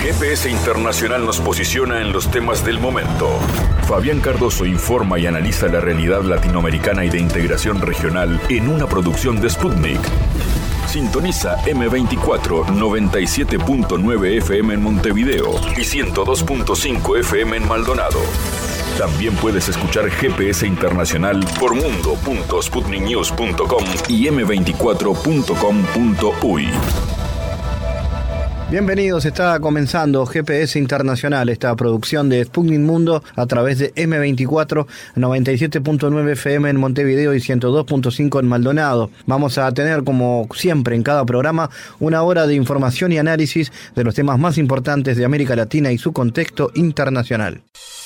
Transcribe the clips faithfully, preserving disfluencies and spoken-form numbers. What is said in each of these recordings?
G P S Internacional nos posiciona en los temas del momento. Fabián Cardoso informa y analiza la realidad latinoamericana y de integración regional en una producción de Sputnik. Sintoniza eme veinticuatro noventa y siete punto nueve F M en Montevideo y ciento dos punto cinco F M en Maldonado. También puedes escuchar G P S Internacional por mundo punto sputnik news punto com y eme veinticuatro punto com punto uy. Bienvenidos, está comenzando G P S Internacional, esta producción de Sputnik Mundo a través de eme veinticuatro noventa y siete punto nueve F M en Montevideo y ciento dos punto cinco en Maldonado. Vamos a tener, como siempre en cada programa, una hora de información y análisis de los temas más importantes de América Latina y su contexto internacional.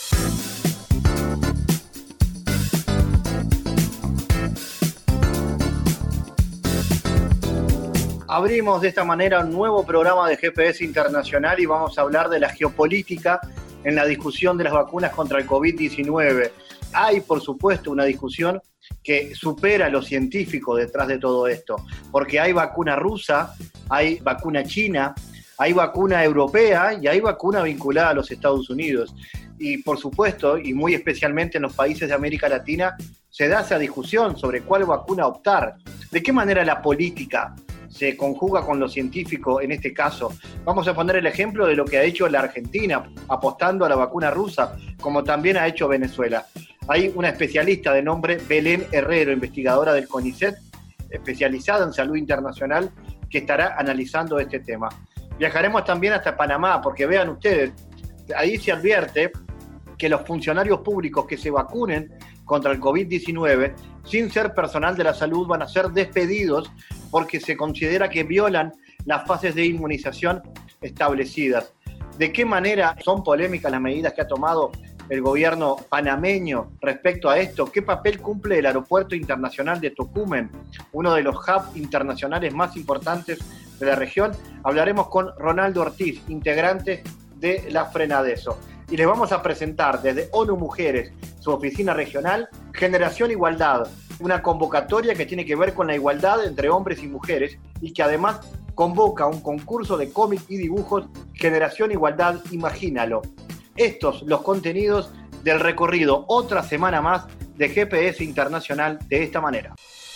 Abrimos de esta manera un nuevo programa de G P S Internacional y vamos a hablar de la geopolítica en la discusión de las vacunas contra el covid diecinueve. Hay, por supuesto, una discusión que supera lo científico detrás de todo esto, porque hay vacuna rusa, hay vacuna china, hay vacuna europea y hay vacuna vinculada a los Estados Unidos. Y, por supuesto, y muy especialmente en los países de América Latina, se da esa discusión sobre cuál vacuna optar. ¿De qué manera la política se conjuga con lo científico en este caso? Vamos a poner el ejemplo de lo que ha hecho la Argentina, apostando a la vacuna rusa, como también ha hecho Venezuela. Hay una especialista de nombre Belén Herrero, investigadora del CONICET, especializada en salud internacional, que estará analizando este tema. Viajaremos también hasta Panamá, porque vean ustedes, ahí se advierte que los funcionarios públicos que se vacunen contra el covid diecinueve, sin ser personal de la salud, van a ser despedidos porque se considera que violan las fases de inmunización establecidas. ¿De qué manera son polémicas las medidas que ha tomado el gobierno panameño respecto a esto? ¿Qué papel cumple el Aeropuerto Internacional de Tocumen, uno de los hubs internacionales más importantes de la región? Hablaremos con Ronaldo Ortiz, integrante de la Frenadeso. Y les vamos a presentar desde ONU Mujeres, su oficina regional, Generación Igualdad, una convocatoria que tiene que ver con la igualdad entre hombres y mujeres y que además convoca un concurso de cómics y dibujos, Generación Igualdad, Imagínalo. Estos los contenidos del recorrido, otra semana más de G P S Internacional de esta manera.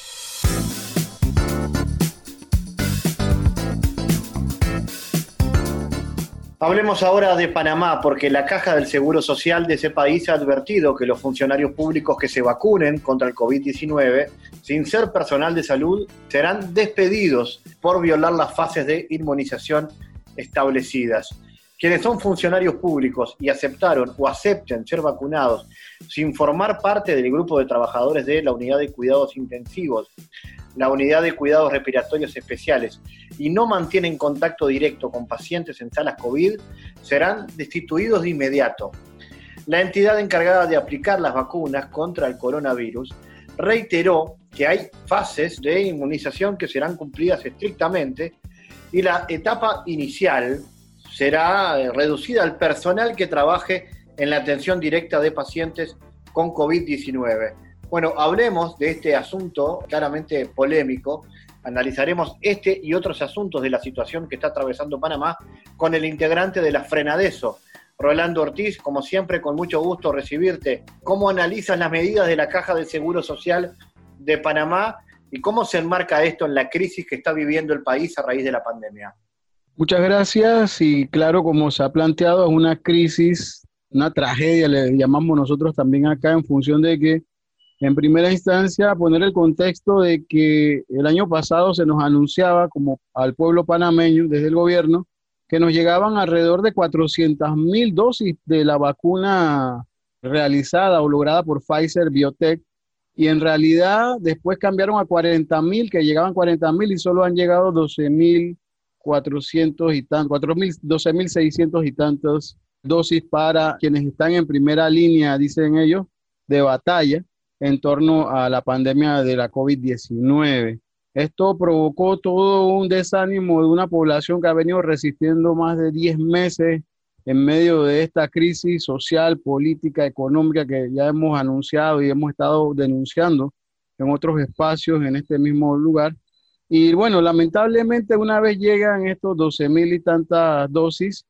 Hablemos ahora de Panamá, porque la Caja del Seguro Social de ese país ha advertido que los funcionarios públicos que se vacunen contra el covid diecinueve, sin ser personal de salud, serán despedidos por violar las fases de inmunización establecidas. Quienes son funcionarios públicos y aceptaron o acepten ser vacunados sin formar parte del grupo de trabajadores de la Unidad de Cuidados Intensivos, la Unidad de Cuidados Respiratorios Especiales, y no mantienen contacto directo con pacientes en salas COVID, serán destituidos de inmediato. La entidad encargada de aplicar las vacunas contra el coronavirus reiteró que hay fases de inmunización que serán cumplidas estrictamente y la etapa inicial será reducida al personal que trabaje en la atención directa de pacientes con covid diecinueve. Bueno, hablemos de este asunto claramente polémico. Analizaremos este y otros asuntos de la situación que está atravesando Panamá con el integrante de la Frenadeso, Rolando Ortiz. Como siempre, con mucho gusto recibirte. ¿Cómo analizas las medidas de la Caja del Seguro Social de Panamá y cómo se enmarca esto en la crisis que está viviendo el país a raíz de la pandemia? Muchas gracias, y claro, como se ha planteado, es una crisis, una tragedia, le llamamos nosotros también acá, en función de que, en primera instancia, poner el contexto de que el año pasado se nos anunciaba como al pueblo panameño desde el gobierno que nos llegaban alrededor de cuatrocientas mil dosis de la vacuna realizada o lograda por Pfizer Biotech, y en realidad después cambiaron a cuarenta mil, que llegaban cuarenta mil y solo han llegado doce mil cuatrocientos y tantos, doce mil seiscientos y tantas dosis para quienes están en primera línea, dicen ellos, de batalla en torno a la pandemia de la covid diecinueve. Esto provocó todo un desánimo de una población que ha venido resistiendo más de diez meses en medio de esta crisis social, política, económica que ya hemos anunciado y hemos estado denunciando en otros espacios en este mismo lugar. Y bueno, lamentablemente una vez llegan estos doce mil y tantas dosis,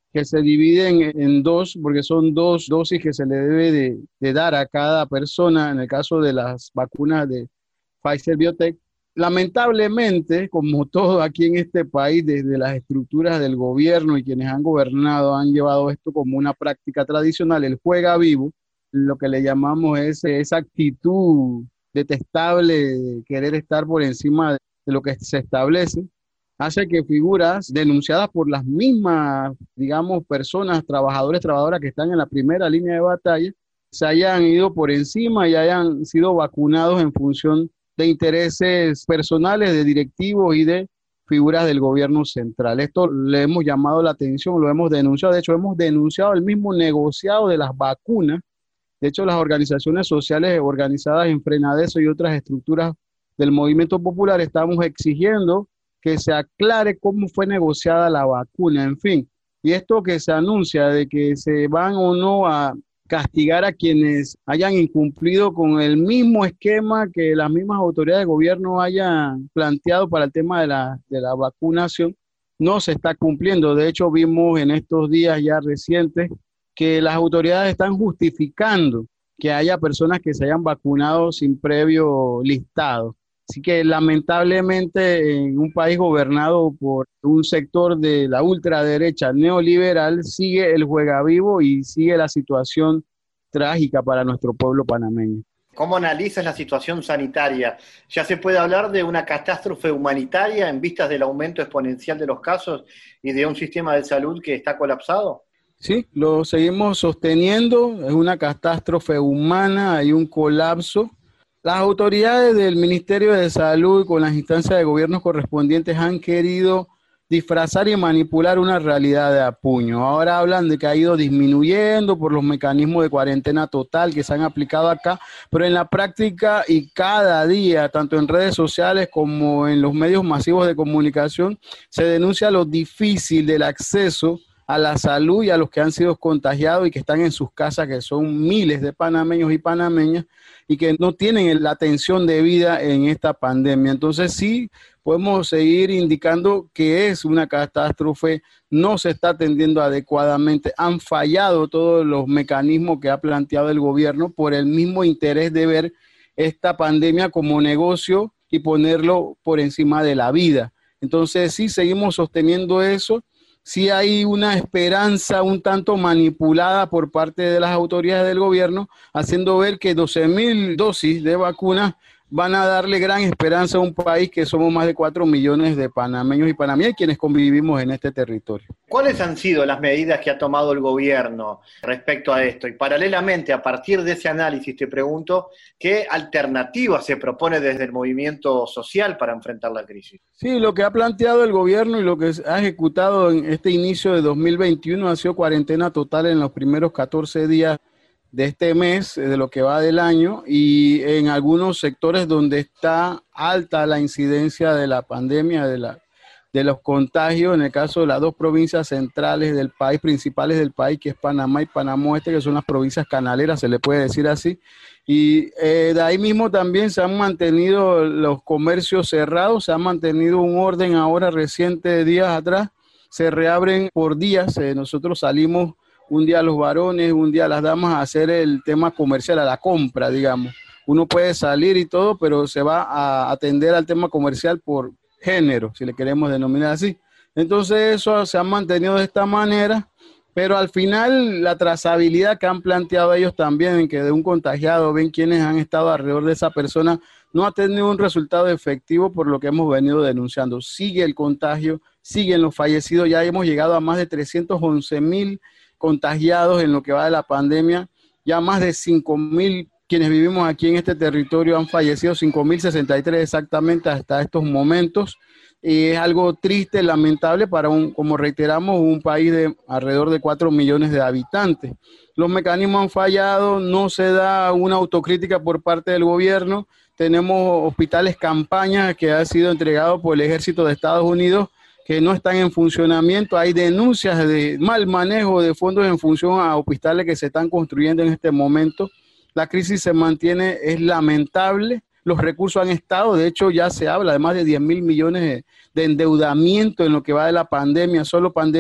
que se dividen en dos, porque son dos dosis que se le debe de, de dar a cada persona, en el caso de las vacunas de Pfizer Biotech. Lamentablemente, como todo aquí en este país, desde las estructuras del gobierno y quienes han gobernado han llevado esto como una práctica tradicional, el juega vivo, lo que le llamamos es esa actitud detestable de querer estar por encima de lo que se establece, hace que figuras denunciadas por las mismas, digamos, personas, trabajadores, trabajadoras que están en la primera línea de batalla, se hayan ido por encima y hayan sido vacunados en función de intereses personales, de directivos y de figuras del gobierno central. Esto le hemos llamado la atención, lo hemos denunciado, de hecho hemos denunciado el mismo negociado de las vacunas. De hecho, las organizaciones sociales organizadas en Frenadeso y otras estructuras del movimiento popular estamos exigiendo que se aclare cómo fue negociada la vacuna, en fin. Y esto que se anuncia de que se van o no a castigar a quienes hayan incumplido con el mismo esquema que las mismas autoridades de gobierno hayan planteado para el tema de la, de la vacunación, no se está cumpliendo. De hecho, vimos en estos días ya recientes que las autoridades están justificando que haya personas que se hayan vacunado sin previo listado. Así que lamentablemente en un país gobernado por un sector de la ultraderecha neoliberal sigue el juega vivo y sigue la situación trágica para nuestro pueblo panameño. ¿Cómo analizas la situación sanitaria? ¿Ya se puede hablar de una catástrofe humanitaria en vistas del aumento exponencial de los casos y de un sistema de salud que está colapsado? Sí, lo seguimos sosteniendo, es una catástrofe humana, hay un colapso. Las autoridades del Ministerio de Salud con las instancias de gobierno correspondientes han querido disfrazar y manipular una realidad de apuño. Ahora hablan de que ha ido disminuyendo por los mecanismos de cuarentena total que se han aplicado acá, pero en la práctica y cada día, tanto en redes sociales como en los medios masivos de comunicación, se denuncia lo difícil del acceso a la salud y a los que han sido contagiados y que están en sus casas, que son miles de panameños y panameñas, y que no tienen la atención debida en esta pandemia. Entonces sí, podemos seguir indicando que es una catástrofe, no se está atendiendo adecuadamente, han fallado todos los mecanismos que ha planteado el gobierno por el mismo interés de ver esta pandemia como negocio y ponerlo por encima de la vida. Entonces sí, seguimos sosteniendo eso. Sí hay una esperanza un tanto manipulada por parte de las autoridades del gobierno, haciendo ver que doce mil dosis de vacunas van a darle gran esperanza a un país que somos más de cuatro millones de panameños y panameñas quienes convivimos en este territorio. ¿Cuáles han sido las medidas que ha tomado el gobierno respecto a esto? Y paralelamente, a partir de ese análisis, te pregunto, ¿qué alternativa se propone desde el movimiento social para enfrentar la crisis? Sí, lo que ha planteado el gobierno y lo que ha ejecutado en este inicio de dos mil veintiuno ha sido cuarentena total en los primeros catorce días de este mes, de lo que va del año, y en algunos sectores donde está alta la incidencia de la pandemia, de, la, de los contagios, en el caso de las dos provincias centrales del país, principales del país, que es Panamá y Panamá Oeste, que son las provincias canaleras, se le puede decir así, y eh, de ahí mismo también se han mantenido los comercios cerrados, se ha mantenido un orden ahora reciente de días atrás, se reabren por días, eh, nosotros salimos un día los varones, un día las damas a hacer el tema comercial, a la compra, digamos. Uno puede salir y todo, pero se va a atender al tema comercial por género, si le queremos denominar así. Entonces eso se ha mantenido de esta manera, pero al final la trazabilidad que han planteado ellos también, en que de un contagiado ven quiénes han estado alrededor de esa persona, no ha tenido un resultado efectivo por lo que hemos venido denunciando. Sigue el contagio, siguen los fallecidos, ya hemos llegado a más de trescientos once mil contagiados en lo que va de la pandemia, ya más de cinco mil quienes vivimos aquí en este territorio han fallecido, cinco mil sesenta y tres exactamente hasta estos momentos, y es algo triste, lamentable para un, como reiteramos, un país de alrededor de cuatro millones de habitantes. Los mecanismos han fallado, no se da una autocrítica por parte del gobierno, tenemos hospitales campaña que han sido entregados por el Ejército de Estados Unidos, que no están en funcionamiento, hay denuncias de mal manejo de fondos en función a hospitales que se están construyendo en este momento. La crisis se mantiene, es lamentable, los recursos han estado, de hecho ya se habla de más de diez mil millones de, de endeudamiento en lo que va de la pandemia, solo pandemia,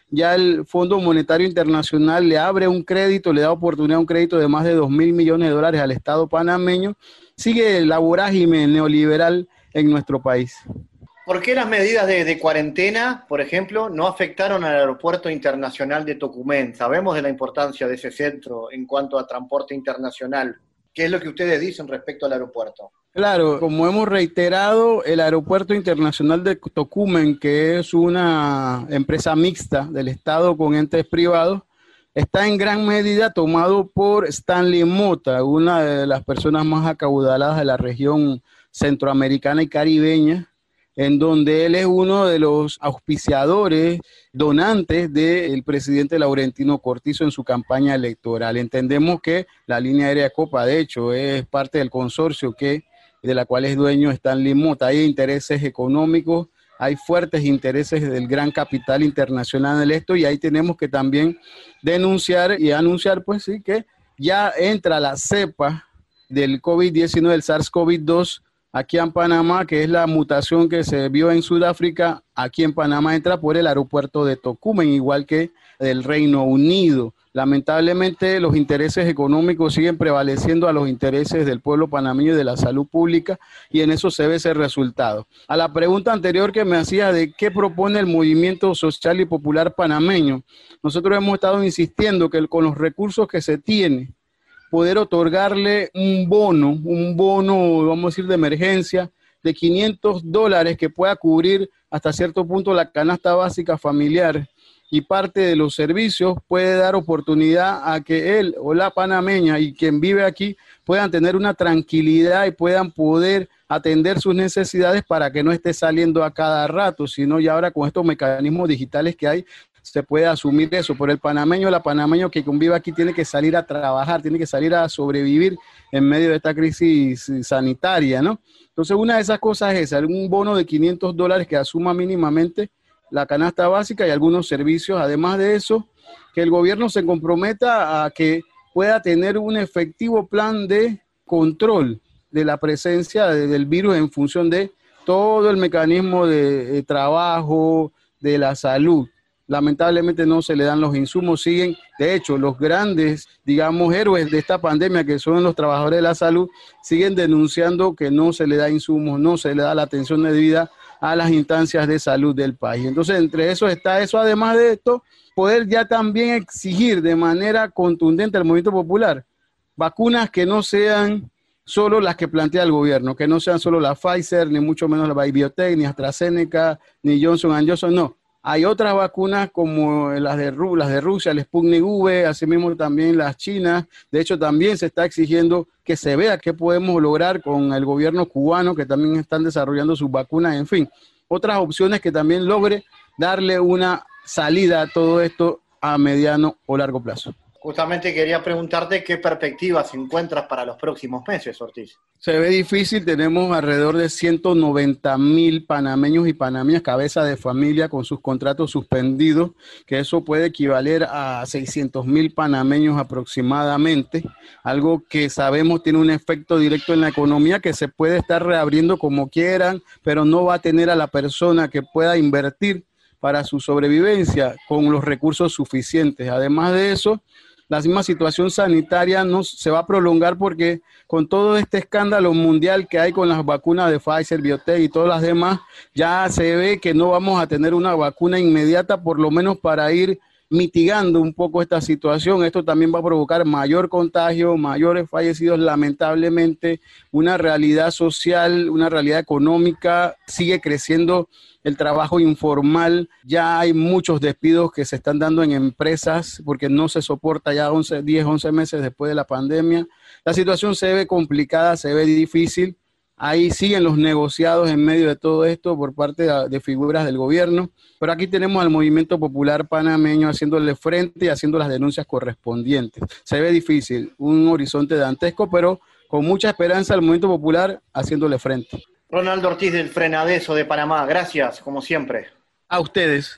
ya el Fondo Monetario Internacional le abre un crédito, le da oportunidad a un crédito de más de dos mil millones de dólares al Estado panameño. Sigue la vorágine neoliberal en nuestro país. ¿Por qué las medidas de, de cuarentena, por ejemplo, no afectaron al Aeropuerto Internacional de Tocumen? Sabemos de la importancia de ese centro en cuanto a transporte internacional. ¿Qué es lo que ustedes dicen respecto al aeropuerto? Claro, como hemos reiterado, el Aeropuerto Internacional de Tocumen, que es una empresa mixta del Estado con entes privados, está en gran medida tomado por Stanley Mota, una de las personas más acaudaladas de la región centroamericana y caribeña, en donde él es uno de los auspiciadores, donantes del presidente Laurentino Cortizo en su campaña electoral. Entendemos que la línea aérea Copa, de hecho, es parte del consorcio que, de la cual es dueño Stanley Mota. Hay intereses económicos, hay fuertes intereses del gran capital internacional en esto, y ahí tenemos que también denunciar y anunciar, pues sí, que ya entra la cepa del COVID diecinueve, del SARS-CoV dos, aquí en Panamá, que es la mutación que se vio en Sudáfrica. Aquí en Panamá entra por el aeropuerto de Tocumen, igual que del Reino Unido. Lamentablemente, los intereses económicos siguen prevaleciendo a los intereses del pueblo panameño y de la salud pública, y en eso se ve ese resultado. A la pregunta anterior que me hacía de qué propone el movimiento social y popular panameño, nosotros hemos estado insistiendo que con los recursos que se tiene, poder otorgarle un bono, un bono, vamos a decir, de emergencia, de quinientos dólares que pueda cubrir hasta cierto punto la canasta básica familiar y parte de los servicios, puede dar oportunidad a que él o la panameña y quien vive aquí puedan tener una tranquilidad y puedan poder atender sus necesidades para que no esté saliendo a cada rato, sino ya ahora con estos mecanismos digitales que hay, se puede asumir eso. Por el panameño, la panameño que convive aquí tiene que salir a trabajar, tiene que salir a sobrevivir en medio de esta crisis sanitaria, ¿no? Entonces, una de esas cosas es un bono de quinientos dólares que asuma mínimamente la canasta básica y algunos servicios. Además de eso, que el gobierno se comprometa a que pueda tener un efectivo plan de control de la presencia de, del virus en función de todo el mecanismo de, de trabajo, de la salud. Lamentablemente no se le dan los insumos, siguen, de hecho, los grandes, digamos, héroes de esta pandemia, que son los trabajadores de la salud, siguen denunciando que no se le da insumos, no se le da la atención debida a las instancias de salud del país. Entonces, entre eso está eso, además de esto, poder ya también exigir de manera contundente al movimiento popular vacunas que no sean solo las que plantea el gobierno, que no sean solo la Pfizer, ni mucho menos la BioNTech, ni AstraZeneca, ni Johnson and Johnson, no. Hay otras vacunas como las de, las de Rusia, el Sputnik V, asimismo también las chinas. De hecho, también se está exigiendo que se vea qué podemos lograr con el gobierno cubano, que también están desarrollando sus vacunas. En fin, otras opciones que también logre darle una salida a todo esto a mediano o largo plazo. Justamente quería preguntarte qué perspectivas encuentras para los próximos meses, Ortiz. Se ve difícil, tenemos alrededor de ciento noventa mil panameños y panameñas, cabeza de familia con sus contratos suspendidos, que eso puede equivaler a seiscientos mil panameños aproximadamente, algo que sabemos tiene un efecto directo en la economía, que se puede estar reabriendo como quieran, pero no va a tener a la persona que pueda invertir para su sobrevivencia con los recursos suficientes. Además de eso, la misma situación sanitaria no se va a prolongar porque con todo este escándalo mundial que hay con las vacunas de Pfizer, BioNTech y todas las demás, ya se ve que no vamos a tener una vacuna inmediata, por lo menos para ir mitigando un poco esta situación. Esto también va a provocar mayor contagio, mayores fallecidos, lamentablemente, una realidad social, una realidad económica, sigue creciendo el trabajo informal, ya hay muchos despidos que se están dando en empresas porque no se soporta ya once, diez, once meses después de la pandemia. La situación se ve complicada, se ve difícil. Ahí siguen los negociados en medio de todo esto por parte de, de figuras del gobierno, pero aquí tenemos al movimiento popular panameño haciéndole frente y haciendo las denuncias correspondientes. Se ve difícil, un horizonte dantesco, pero con mucha esperanza el movimiento popular haciéndole frente. Ronaldo Ortiz del Frenadeso de Panamá, gracias, como siempre. A ustedes.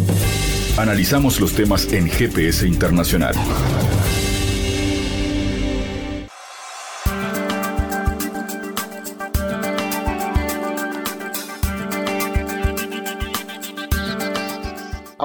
Analizamos los temas en G P S Internacional.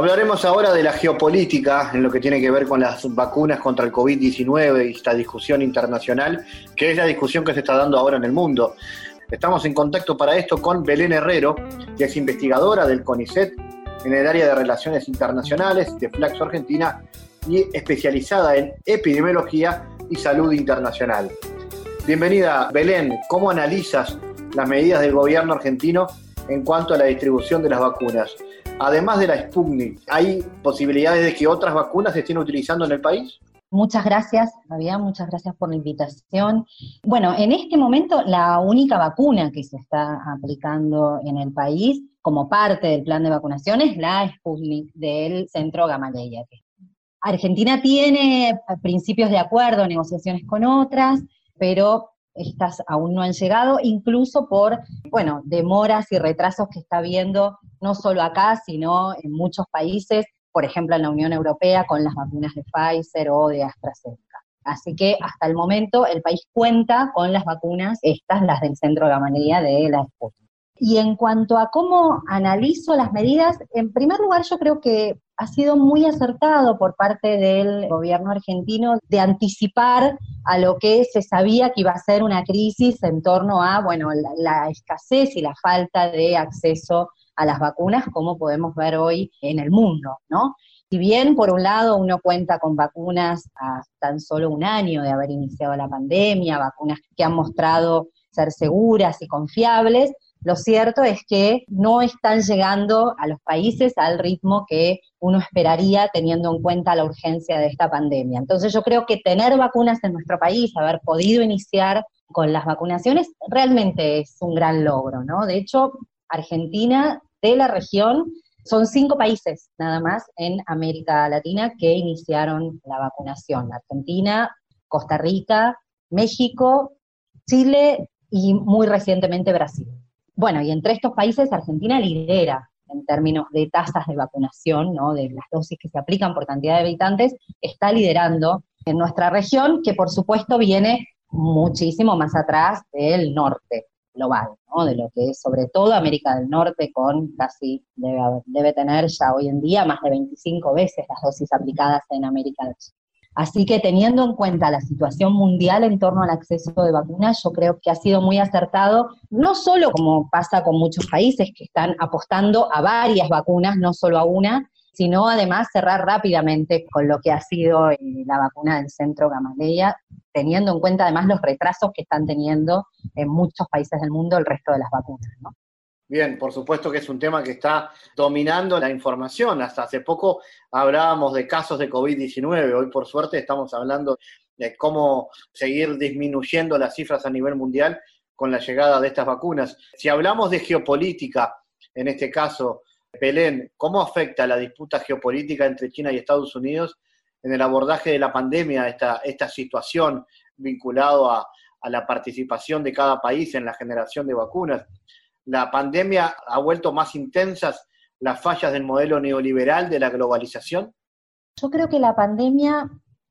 Hablaremos ahora de la geopolítica en lo que tiene que ver con las vacunas contra el COVID diecinueve y esta discusión internacional, que es la discusión que se está dando ahora en el mundo. Estamos en contacto para esto con Belén Herrero, que es investigadora del CONICET en el área de Relaciones Internacionales de Flaxo Argentina y especializada en epidemiología y salud internacional. Bienvenida, Belén. ¿Cómo analizas las medidas del gobierno argentino en cuanto a la distribución de las vacunas? Además de la Sputnik, ¿hay posibilidades de que otras vacunas se estén utilizando en el país? Muchas gracias, Fabián, muchas gracias por la invitación. Bueno, en este momento la única vacuna que se está aplicando en el país como parte del plan de vacunación es la Sputnik del Centro Gamaleya. Argentina tiene principios de acuerdo, negociaciones con otras, pero estas aún no han llegado, incluso por, bueno, demoras y retrasos que está habiendo, no solo acá, sino en muchos países, por ejemplo en la Unión Europea, con las vacunas de Pfizer o de AstraZeneca. Así que hasta el momento el país cuenta con las vacunas, estas, las del Centro Gamaleya de la Sputnik. Y en cuanto a cómo analizo las medidas, en primer lugar yo creo que ha sido muy acertado por parte del gobierno argentino de anticipar a lo que se sabía que iba a ser una crisis en torno a, bueno, la, la escasez y la falta de acceso a las vacunas, como podemos ver hoy en el mundo, ¿no? Si bien, por un lado, uno cuenta con vacunas a tan solo un año de haber iniciado la pandemia, vacunas que han mostrado ser seguras y confiables, lo cierto es que no están llegando a los países al ritmo que uno esperaría teniendo en cuenta la urgencia de esta pandemia. Entonces yo creo que tener vacunas en nuestro país, haber podido iniciar con las vacunaciones, realmente es un gran logro, ¿no? De hecho, Argentina, de la región, son cinco países nada más en América Latina que iniciaron la vacunación. Argentina, Costa Rica, México, Chile y muy recientemente Brasil. Bueno, y entre estos países Argentina lidera en términos de tasas de vacunación, ¿no? De las dosis que se aplican por cantidad de habitantes, está liderando en nuestra región, que por supuesto viene muchísimo más atrás del norte global, ¿no? De lo que es sobre todo América del Norte, con casi, debe, debe tener ya hoy en día más de veinticinco veces las dosis aplicadas en América del Sur. Así que teniendo en cuenta la situación mundial en torno al acceso de vacunas, yo creo que ha sido muy acertado, no solo como pasa con muchos países que están apostando a varias vacunas, no solo a una, sino además cerrar rápidamente con lo que ha sido eh, la vacuna del Centro Gamaleya, teniendo en cuenta además los retrasos que están teniendo en muchos países del mundo el resto de las vacunas, ¿no? Bien, por supuesto que es un tema que está dominando la información. Hasta hace poco hablábamos de casos de COVID diecinueve. Hoy, por suerte, estamos hablando de cómo seguir disminuyendo las cifras a nivel mundial con la llegada de estas vacunas. Si hablamos de geopolítica, en este caso, Belén, ¿cómo afecta la disputa geopolítica entre China y Estados Unidos en el abordaje de la pandemia, esta, esta situación vinculado a, a la participación de cada país en la generación de vacunas? ¿La pandemia ha vuelto más intensas las fallas del modelo neoliberal de la globalización? Yo creo que la pandemia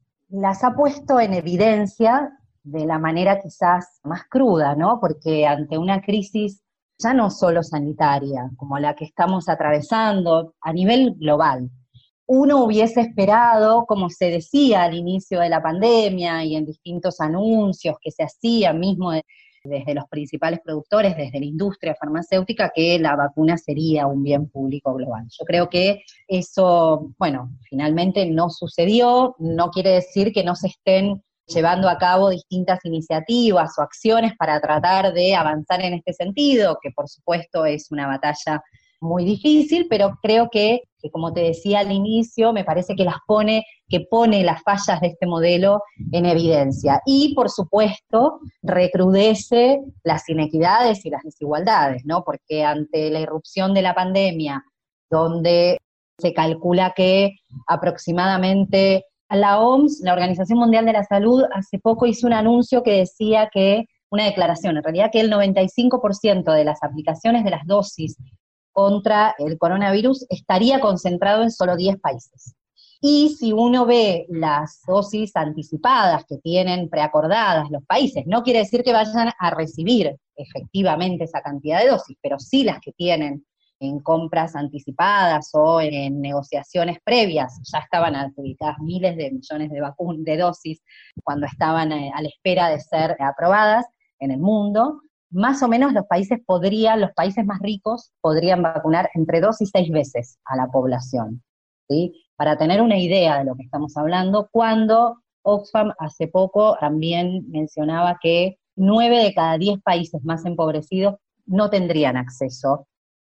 las ha puesto en evidencia de la manera quizás más cruda, ¿no? Porque ante una crisis ya no solo sanitaria, como la que estamos atravesando a nivel global, uno hubiese esperado, como se decía al inicio de la pandemia y en distintos anuncios que se hacían mismo de desde los principales productores, desde la industria farmacéutica, que la vacuna sería un bien público global. Yo creo que eso, bueno, finalmente no sucedió, no quiere decir que no se estén llevando a cabo distintas iniciativas o acciones para tratar de avanzar en este sentido, que por supuesto es una batalla muy difícil, pero creo que, que como te decía al inicio, me parece que las pone, que pone las fallas de este modelo en evidencia. Y, por supuesto, recrudece las inequidades y las desigualdades, ¿no? Porque ante la irrupción de la pandemia, donde se calcula que aproximadamente la O M S, la Organización Mundial de la Salud, hace poco hizo un anuncio que decía que, una declaración, en realidad que el noventa y cinco por ciento de las aplicaciones de las dosis contra el coronavirus estaría concentrado en solo diez países. Y si uno ve las dosis anticipadas que tienen preacordadas los países, no quiere decir que vayan a recibir efectivamente esa cantidad de dosis, pero sí las que tienen en compras anticipadas o en negociaciones previas, ya estaban adjudicadas miles de millones de vacunas, de dosis, cuando estaban a la espera de ser aprobadas en el mundo, más o menos los países podrían, los países más ricos podrían vacunar entre dos y seis veces a la población, ¿sí? Para tener una idea de lo que estamos hablando, cuando Oxfam hace poco también mencionaba que nueve de cada diez países más empobrecidos no tendrían acceso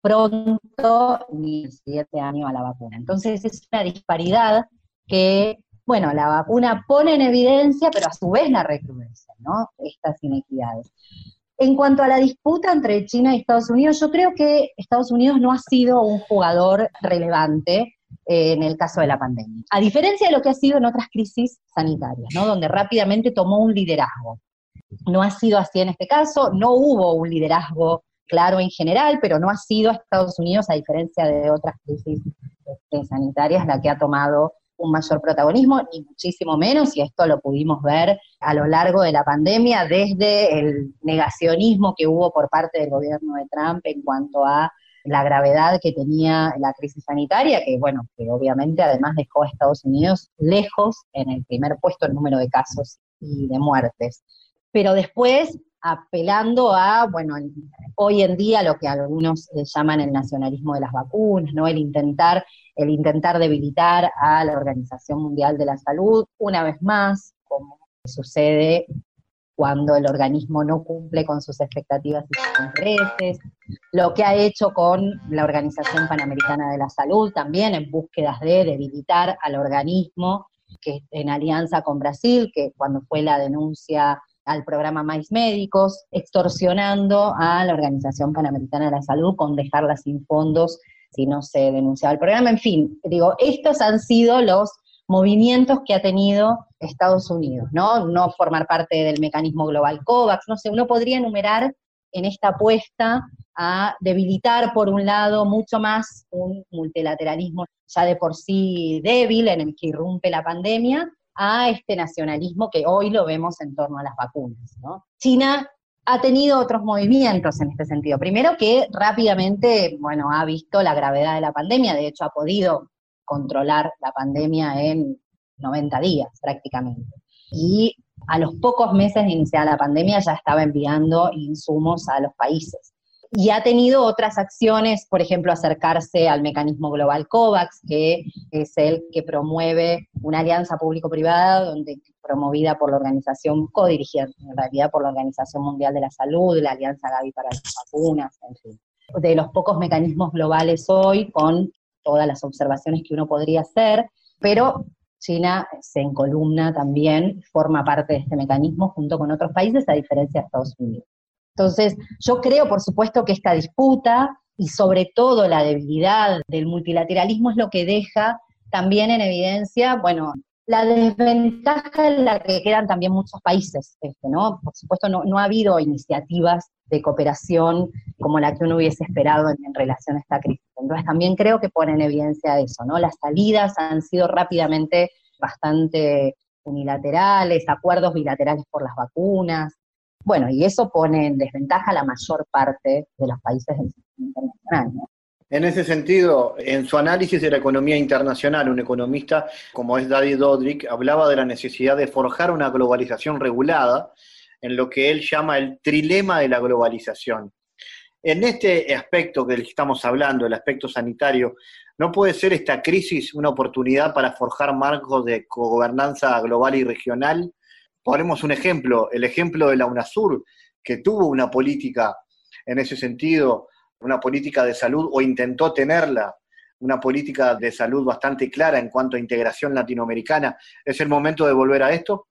pronto ni el siguiente año a la vacuna. Entonces es una disparidad que, bueno, la vacuna pone en evidencia, pero a su vez la recrudece, ¿no? Estas inequidades. En cuanto a la disputa entre China y Estados Unidos, yo creo que Estados Unidos no ha sido un jugador relevante eh, en el caso de la pandemia, a diferencia de lo que ha sido en otras crisis sanitarias, ¿no? Donde rápidamente tomó un liderazgo. No ha sido así en este caso, no hubo un liderazgo claro en general, pero no ha sido Estados Unidos, a diferencia de otras crisis este, sanitarias, la que ha tomado un mayor protagonismo, ni muchísimo menos, y esto lo pudimos ver a lo largo de la pandemia, desde el negacionismo que hubo por parte del gobierno de Trump en cuanto a la gravedad que tenía la crisis sanitaria, que bueno, que obviamente además dejó a Estados Unidos lejos en el primer puesto en número de casos y de muertes. Pero después, apelando a, bueno, hoy en día lo que algunos eh, llaman el nacionalismo de las vacunas, ¿no? El intentar, el intentar debilitar a la Organización Mundial de la Salud, una vez más, como sucede cuando el organismo no cumple con sus expectativas y sus intereses, lo que ha hecho con la Organización Panamericana de la Salud, también en búsquedas de debilitar al organismo, que en alianza con Brasil, que cuando fue la denuncia al programa Mais Médicos, extorsionando a la Organización Panamericana de la Salud con dejarla sin fondos si no se denunciaba el programa. En fin, digo, estos han sido los movimientos que ha tenido Estados Unidos, ¿no? No formar parte del mecanismo global COVAX, no sé, uno podría enumerar en esta apuesta a debilitar, por un lado, mucho más un multilateralismo ya de por sí débil, en el que irrumpe la pandemia, a este nacionalismo que hoy lo vemos en torno a las vacunas, ¿no? China ha tenido otros movimientos en este sentido. Primero que rápidamente, bueno, ha visto la gravedad de la pandemia, de hecho ha podido controlar la pandemia en noventa días prácticamente. Y a los pocos meses de iniciar la pandemia ya estaba enviando insumos a los países. Y ha tenido otras acciones, por ejemplo, acercarse al mecanismo global COVAX, que es el que promueve una alianza público-privada, donde promovida por la organización, codirigida en realidad por la Organización Mundial de la Salud, la Alianza Gavi para las Vacunas, en fin. De los pocos mecanismos globales hoy, con todas las observaciones que uno podría hacer, pero China se encolumna también, forma parte de este mecanismo junto con otros países, a diferencia de Estados Unidos. Entonces, yo creo, por supuesto, que esta disputa, y sobre todo la debilidad del multilateralismo, es lo que deja también en evidencia, bueno, la desventaja en la que quedan también muchos países, este, ¿no? Por supuesto, no, no ha habido iniciativas de cooperación como la que uno hubiese esperado en, en relación a esta crisis. Entonces, también creo que pone en evidencia eso, ¿no? Las salidas han sido rápidamente bastante unilaterales, acuerdos bilaterales por las vacunas. Bueno, y eso pone en desventaja a la mayor parte de los países del sistema internacional, ¿no? En ese sentido, en su análisis de la economía internacional, un economista como es David Dodrick hablaba de la necesidad de forjar una globalización regulada en lo que él llama el trilema de la globalización. En este aspecto del que estamos hablando, el aspecto sanitario, ¿no puede ser esta crisis una oportunidad para forjar marcos de cogobernanza global y regional? Ponemos un ejemplo, el ejemplo de la UNASUR, que tuvo una política en ese sentido, una política de salud, o intentó tenerla, una política de salud bastante clara en cuanto a integración latinoamericana. ¿Es el momento de volver a esto?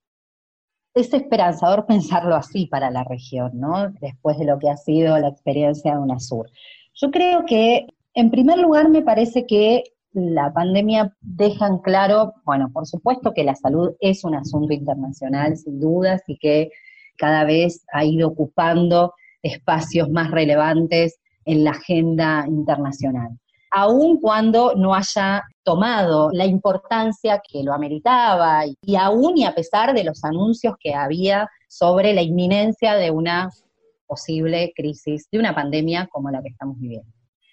Es esperanzador pensarlo así para la región, ¿no? Después de lo que ha sido la experiencia de UNASUR. Yo creo que, en primer lugar, me parece que la pandemia deja en claro, bueno, por supuesto que la salud es un asunto internacional, sin dudas, y que cada vez ha ido ocupando espacios más relevantes en la agenda internacional, aun cuando no haya tomado la importancia que lo ameritaba, y aún y a pesar de los anuncios que había sobre la inminencia de una posible crisis, de una pandemia como la que estamos viviendo.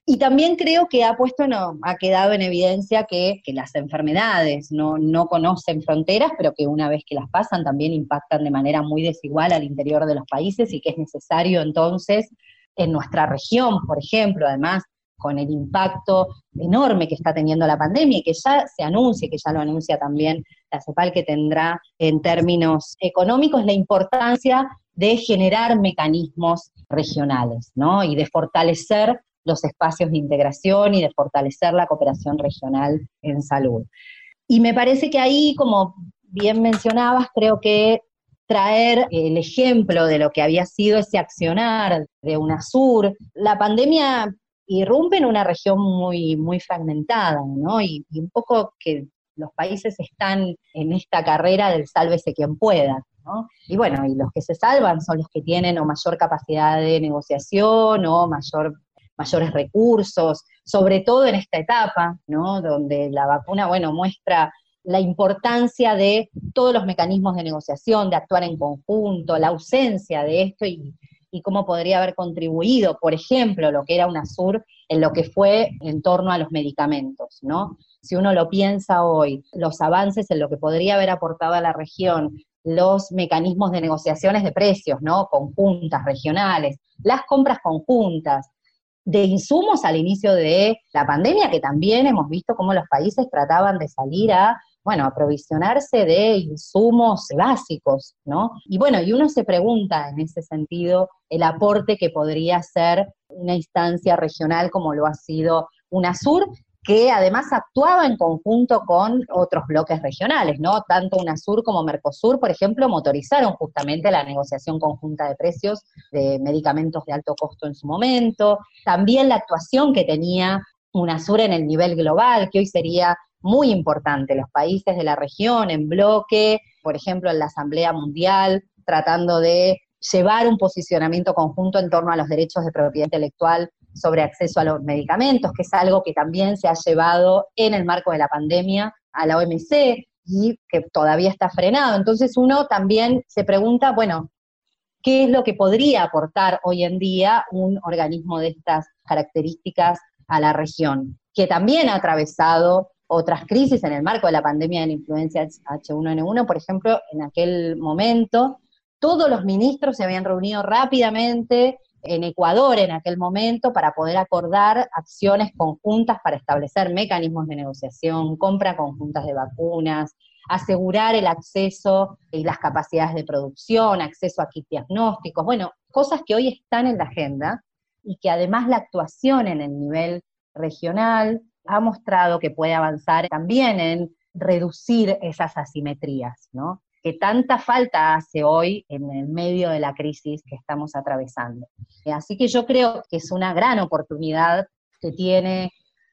Y también creo que ha puesto, no, ha quedado en evidencia que, que las enfermedades no, no conocen fronteras, pero que una vez que las pasan también impactan de manera muy desigual al interior de los países y que es necesario entonces en nuestra región, por ejemplo, además con el impacto enorme que está teniendo la pandemia y que ya se anuncia, que ya lo anuncia también la CEPAL, que tendrá en términos económicos la importancia de generar mecanismos regionales, ¿no? Y de fortalecer los espacios de integración y de fortalecer la cooperación regional en salud. Y me parece que ahí, como bien mencionabas, creo que traer el ejemplo de lo que había sido ese accionar de UNASUR, la pandemia irrumpe en una región muy, muy fragmentada, ¿no? Y, y un poco que los países están en esta carrera del sálvese quien pueda, ¿no? Y bueno, y los que se salvan son los que tienen o mayor capacidad de negociación o mayor mayores recursos, sobre todo en esta etapa, ¿no? Donde la vacuna, bueno, muestra la importancia de todos los mecanismos de negociación, de actuar en conjunto, la ausencia de esto y, y cómo podría haber contribuido, por ejemplo, lo que era UNASUR en lo que fue en torno a los medicamentos, ¿no? Si uno lo piensa hoy, los avances en lo que podría haber aportado a la región, los mecanismos de negociaciones de precios, ¿no? Conjuntas, regionales, las compras conjuntas, de insumos al inicio de la pandemia, que también hemos visto cómo los países trataban de salir a, bueno, aprovisionarse de insumos básicos, ¿no? Y bueno, y uno se pregunta en ese sentido el aporte que podría ser una instancia regional como lo ha sido UNASUR, que además actuaba en conjunto con otros bloques regionales, ¿no? Tanto UNASUR como Mercosur, por ejemplo, motorizaron justamente la negociación conjunta de precios de medicamentos de alto costo en su momento. También la actuación que tenía UNASUR en el nivel global, que hoy sería muy importante. Los países de la región en bloque, por ejemplo, en la Asamblea Mundial, tratando de llevar un posicionamiento conjunto en torno a los derechos de propiedad intelectual sobre acceso a los medicamentos, que es algo que también se ha llevado en el marco de la pandemia a la O M C y que todavía está frenado. Entonces uno también se pregunta, bueno, ¿qué es lo que podría aportar hoy en día un organismo de estas características a la región? Que también ha atravesado otras crisis en el marco de la pandemia de la influencia H uno N uno, por ejemplo, en aquel momento, todos los ministros se habían reunido rápidamente en Ecuador en aquel momento para poder acordar acciones conjuntas para establecer mecanismos de negociación, compra conjuntas de vacunas, asegurar el acceso y las capacidades de producción, acceso a kits diagnósticos, bueno, cosas que hoy están en la agenda y que además la actuación en el nivel regional ha mostrado que puede avanzar también en reducir esas asimetrías, ¿no? Que tanta falta hace hoy en el medio de la crisis que estamos atravesando. Así que yo creo que es una gran oportunidad que tiene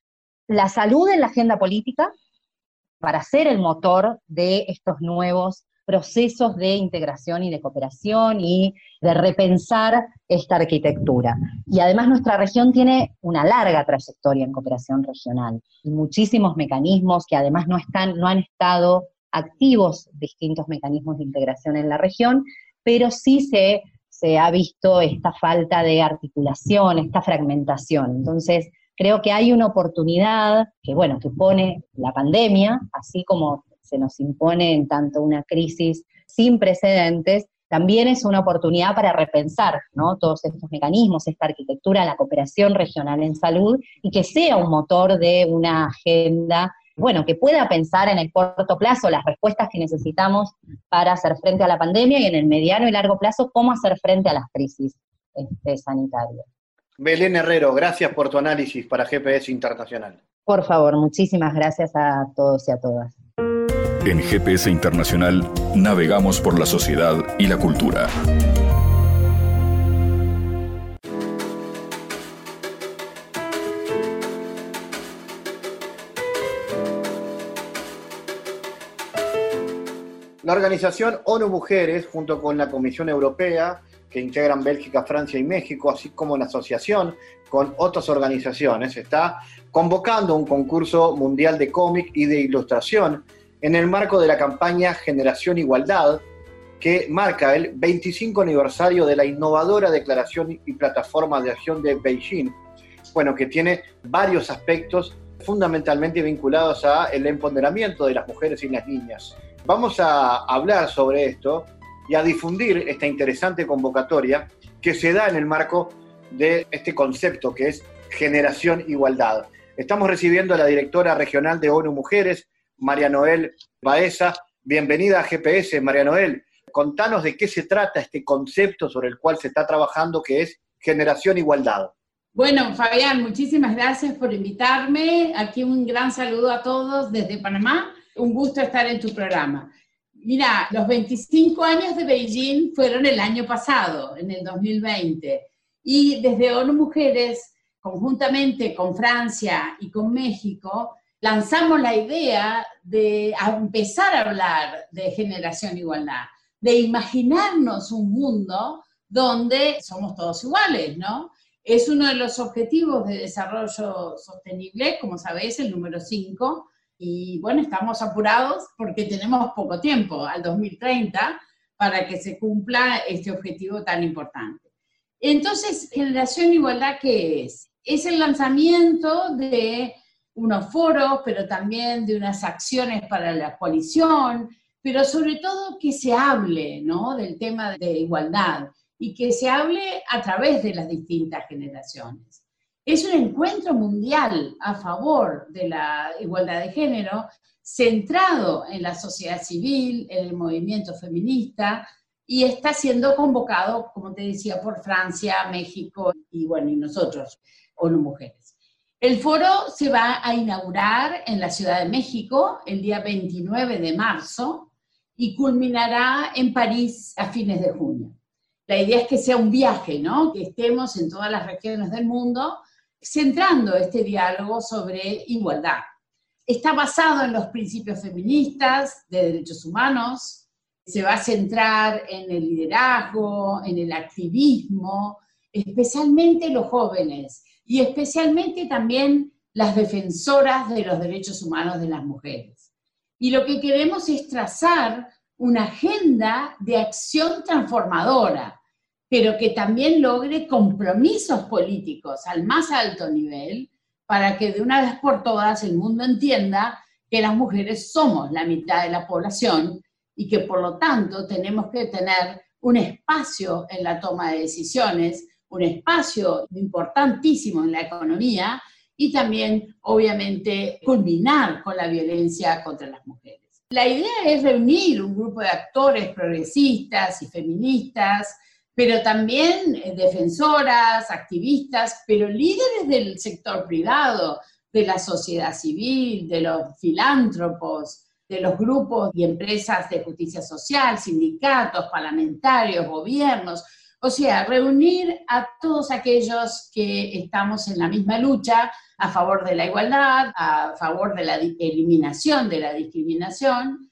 la salud en la agenda política para ser el motor de estos nuevos procesos de integración y de cooperación y de repensar esta arquitectura. Y además nuestra región tiene una larga trayectoria en cooperación regional y muchísimos mecanismos que además no están, no han estado activos distintos mecanismos de integración en la región, pero sí se, se ha visto esta falta de articulación, esta fragmentación. Entonces, creo que hay una oportunidad que, bueno, que pone la pandemia, así como se nos impone en tanto una crisis sin precedentes, también es una oportunidad para repensar, ¿no? Todos estos mecanismos, esta arquitectura, la cooperación regional en salud, y que sea un motor de una agenda bueno, que pueda pensar en el corto plazo las respuestas que necesitamos para hacer frente a la pandemia y en el mediano y largo plazo cómo hacer frente a las crisis este, sanitarias. Belén Herrero, gracias por tu análisis para G P S Internacional. Por favor, muchísimas gracias a todos y a todas. En G P S Internacional navegamos por la sociedad y la cultura. La organización ONU Mujeres, junto con la Comisión Europea, que integran Bélgica, Francia y México, así como la asociación con otras organizaciones, está convocando un concurso mundial de cómic y de ilustración en el marco de la campaña Generación Igualdad, que marca el veinticinco aniversario de la innovadora Declaración y Plataforma de Acción de Beijing, bueno, que tiene varios aspectos fundamentalmente vinculados al empoderamiento de las mujeres y las niñas. Vamos a hablar sobre esto y a difundir esta interesante convocatoria que se da en el marco de este concepto que es Generación Igualdad. Estamos recibiendo a la directora regional de ONU Mujeres, María Noel Baeza. Bienvenida a G P S, María Noel. Contanos de qué se trata este concepto sobre el cual se está trabajando, que es Generación Igualdad. Bueno, Fabián, muchísimas gracias por invitarme. Aquí un gran saludo a todos desde Panamá. Un gusto estar en tu programa. Mira, los veinticinco años de Beijing fueron el año pasado, en el dos mil veinte. Y desde ONU Mujeres, conjuntamente con Francia y con México, lanzamos la idea de empezar a hablar de generación igualdad, de imaginarnos un mundo donde somos todos iguales, ¿no? Es uno de los objetivos de desarrollo sostenible, como sabéis, el número cinco, y bueno, estamos apurados porque tenemos poco tiempo, al dos mil treinta, para que se cumpla este objetivo tan importante. Entonces, Generación Igualdad, ¿qué es? Es el lanzamiento de unos foros, pero también de unas acciones para la coalición, pero sobre todo que se hable, ¿no?, del tema de igualdad y que se hable a través de las distintas generaciones. Es un encuentro mundial a favor de la igualdad de género, centrado en la sociedad civil, en el movimiento feminista, y está siendo convocado, como te decía, por Francia, México y, bueno, y nosotros, ONU Mujeres. El foro se va a inaugurar en la Ciudad de México el día veintinueve de marzo y culminará en París a fines de junio. La idea es que sea un viaje, ¿no?, que estemos en todas las regiones del mundo, centrando este diálogo sobre igualdad. Está basado en los principios feministas de derechos humanos, se va a centrar en el liderazgo, en el activismo, especialmente los jóvenes y especialmente también las defensoras de los derechos humanos de las mujeres. Y lo que queremos es trazar una agenda de acción transformadora, pero que también logre compromisos políticos al más alto nivel para que de una vez por todas el mundo entienda que las mujeres somos la mitad de la población y que por lo tanto tenemos que tener un espacio en la toma de decisiones, un espacio importantísimo en la economía y también, obviamente, culminar con la violencia contra las mujeres. La idea es reunir un grupo de actores progresistas y feministas, pero también defensoras, activistas, pero líderes del sector privado, de la sociedad civil, de los filántropos, de los grupos y empresas de justicia social, sindicatos, parlamentarios, gobiernos, o sea, reunir a todos aquellos que estamos en la misma lucha a favor de la igualdad, a favor de la eliminación de la discriminación.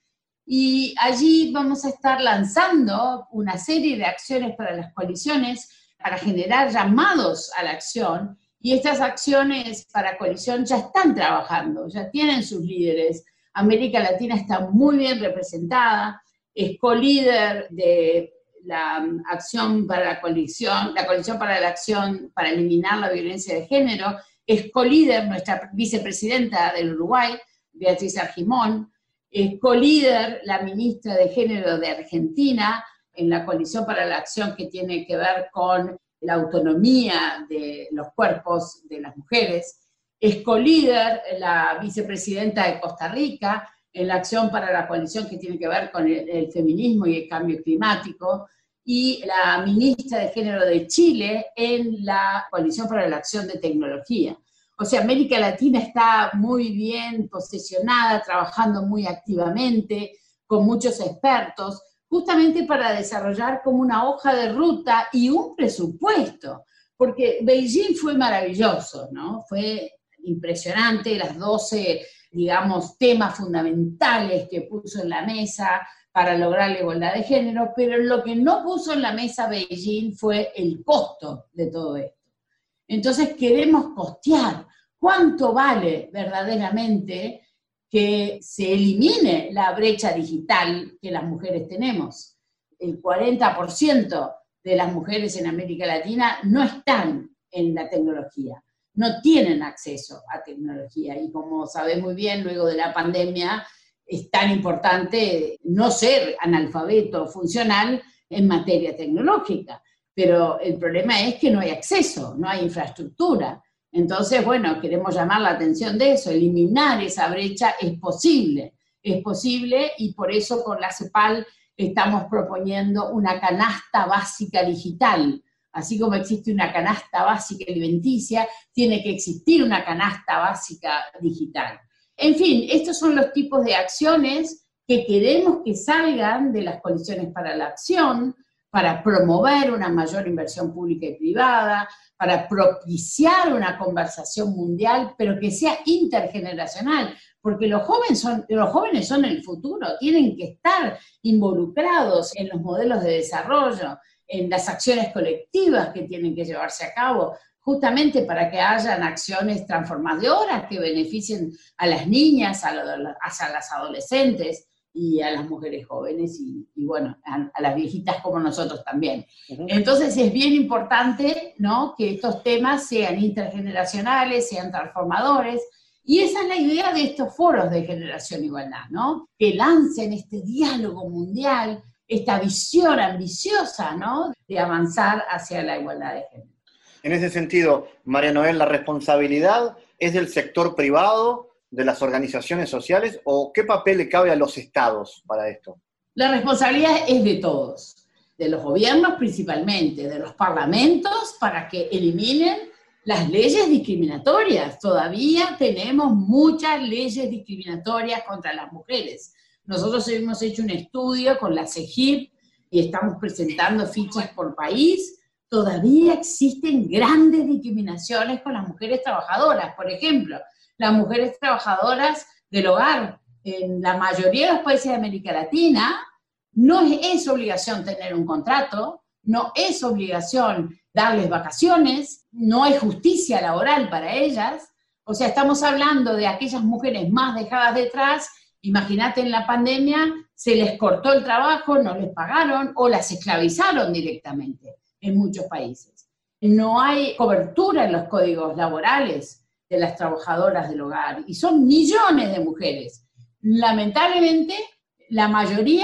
Y allí vamos a estar lanzando una serie de acciones para las coaliciones para generar llamados a la acción, y estas acciones para coalición ya están trabajando, ya tienen sus líderes. América Latina está muy bien representada, es co-líder de la acción para la coalición, la coalición para la acción para eliminar la violencia de género, es co-líder nuestra vicepresidenta del Uruguay, Beatriz Argimón, es co-líder la ministra de Género de Argentina en la coalición para la acción que tiene que ver con la autonomía de los cuerpos de las mujeres, es co-líder la vicepresidenta de Costa Rica en la acción para la coalición que tiene que ver con el, el feminismo y el cambio climático, y la ministra de Género de Chile en la coalición para la acción de tecnología. O sea, América Latina está muy bien posicionada, trabajando muy activamente, con muchos expertos, justamente para desarrollar como una hoja de ruta y un presupuesto, porque Beijing fue maravilloso, ¿no? Fue impresionante, las doce, digamos, temas fundamentales que puso en la mesa para lograr la igualdad de género, pero lo que no puso en la mesa Beijing fue el costo de todo esto. Entonces queremos costear cuánto vale verdaderamente que se elimine la brecha digital que las mujeres tenemos. El cuarenta por ciento de las mujeres en América Latina no están en la tecnología. no tienen acceso a tecnología. Y como sabés muy bien, luego de la pandemia es tan importante no ser analfabeto funcional en materia tecnológica. Pero el problema es que no hay acceso, no hay infraestructura. Entonces, bueno, queremos llamar la atención de eso, eliminar esa brecha es posible, es posible y por eso con la CEPAL estamos proponiendo una canasta básica digital. Así como existe una canasta básica alimenticia, tiene que existir una canasta básica digital. En fin, estos son los tipos de acciones que queremos que salgan de las coaliciones para la acción, para promover una mayor inversión pública y privada, para propiciar una conversación mundial, pero que sea intergeneracional, porque los jóvenes son, los jóvenes son el futuro, tienen que estar involucrados en los modelos de desarrollo, en las acciones colectivas que tienen que llevarse a cabo, justamente para que hayan acciones transformadoras que beneficien a las niñas, a, lo, a las adolescentes, y a las mujeres jóvenes y, y bueno, a, a las viejitas como nosotros también. Uh-huh. Entonces es bien importante, ¿no?, que estos temas sean intergeneracionales, sean transformadores, y esa es la idea de estos foros de Generación Igualdad, ¿no?, que lancen este diálogo mundial, esta visión ambiciosa, ¿no?, de avanzar hacia la igualdad de género. En ese sentido, María Noel, ¿la responsabilidad es del sector privado, de las organizaciones sociales, o qué papel le cabe a los estados para esto? La responsabilidad es de todos, de los gobiernos principalmente, de los parlamentos, para que eliminen las leyes discriminatorias. Todavía tenemos muchas leyes discriminatorias contra las mujeres. Nosotros hemos hecho un estudio con la CEGIP y estamos presentando fichas por país. Todavía existen grandes discriminaciones con las mujeres trabajadoras. Por ejemplo, las mujeres trabajadoras del hogar, en la mayoría de los países de América Latina, no es obligación tener un contrato, no es obligación darles vacaciones, no hay justicia laboral para ellas. O sea, estamos hablando de aquellas mujeres más dejadas detrás. Imagínate, en la pandemia se les cortó el trabajo, no les pagaron o las esclavizaron directamente en muchos países. No hay cobertura en los códigos laborales de las trabajadoras del hogar, y son millones de mujeres. Lamentablemente, la mayoría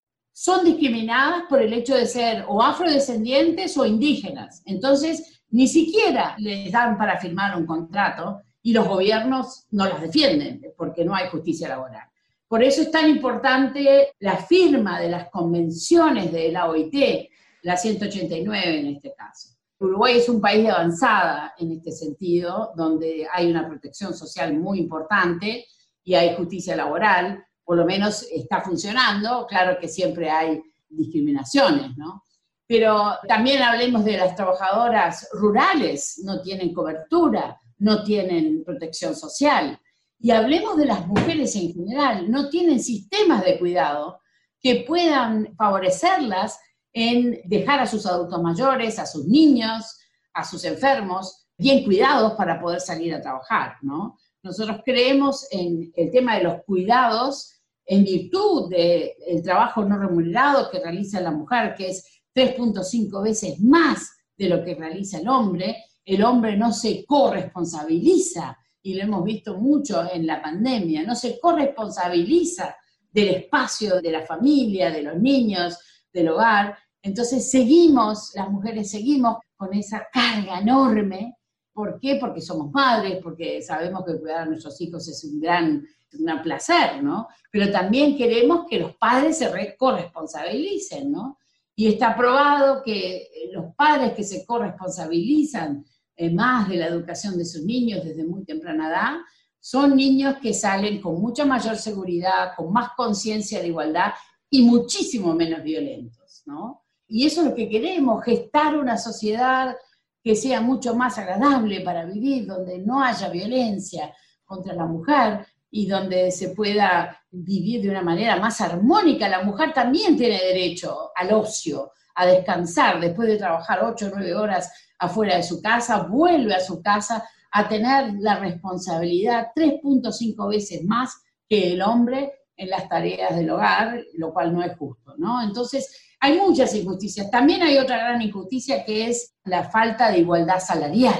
son discriminadas por el hecho de ser o afrodescendientes o indígenas. Entonces, ni siquiera les dan para firmar un contrato, y los gobiernos no las defienden, porque no hay justicia laboral. Por eso es tan importante la firma de las convenciones de la O I T, la ciento ochenta y nueve en este caso. Uruguay es un país de avanzada en este sentido, donde hay una protección social muy importante y hay justicia laboral, por lo menos está funcionando. Claro que siempre hay discriminaciones, ¿no? Pero también hablemos de las trabajadoras rurales, no tienen cobertura, no tienen protección social. Y hablemos de las mujeres en general, no tienen sistemas de cuidado que puedan favorecerlas en dejar a sus adultos mayores, a sus niños, a sus enfermos, bien cuidados para poder salir a trabajar, ¿no? Nosotros creemos en el tema de los cuidados en virtud del trabajo no remunerado que realiza la mujer, que es tres punto cinco veces más de lo que realiza el hombre. El hombre no se corresponsabiliza, y lo hemos visto mucho en la pandemia, no se corresponsabiliza del espacio de la familia, de los niños, del hogar. Entonces seguimos, las mujeres seguimos con esa carga enorme. ¿Por qué? Porque somos madres, porque sabemos que cuidar a nuestros hijos es un gran, un gran placer, ¿no? Pero también queremos que los padres se corresponsabilicen, ¿no? Y está probado que los padres que se corresponsabilizan eh, más de la educación de sus niños desde muy temprana edad, son niños que salen con mucha mayor seguridad, con más conciencia de igualdad y muchísimo menos violentos, ¿no? Y eso es lo que queremos, gestar una sociedad que sea mucho más agradable para vivir, donde no haya violencia contra la mujer y donde se pueda vivir de una manera más armónica. La mujer también tiene derecho al ocio, a descansar, después de trabajar ocho o nueve horas afuera de su casa, vuelve a su casa a tener la responsabilidad tres punto cinco veces más que el hombre en las tareas del hogar, lo cual no es justo, ¿no? Entonces, hay muchas injusticias. También hay otra gran injusticia que es la falta de igualdad salarial.